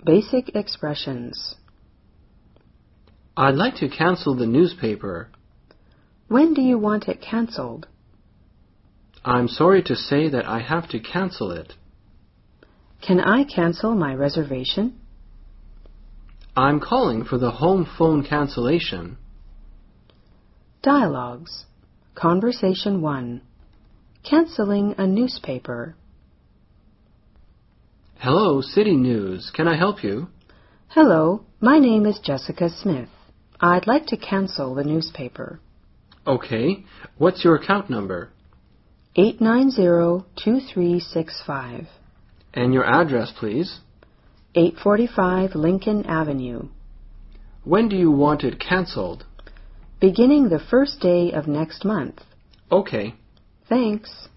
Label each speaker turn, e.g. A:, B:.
A: Basic expressions.
B: I'd like to cancel the newspaper.
A: When do you want it canceled?
B: I'm sorry to say that I have to cancel it.
A: Can I cancel my reservation?
B: I'm calling for the home phone cancellation.
A: Dialogues. Conversation 1. Canceling a newspaper.
B: Hello, City News. Can I help you?
A: Hello, my name is Jessica Smith. I'd like to cancel the newspaper.
B: Okay. What's your account number?
A: 890-2365.
B: And your address, please.
A: 845 Lincoln Avenue.
B: When do you want it canceled?
A: Beginning the first day of next month.
B: Okay.
A: Thanks.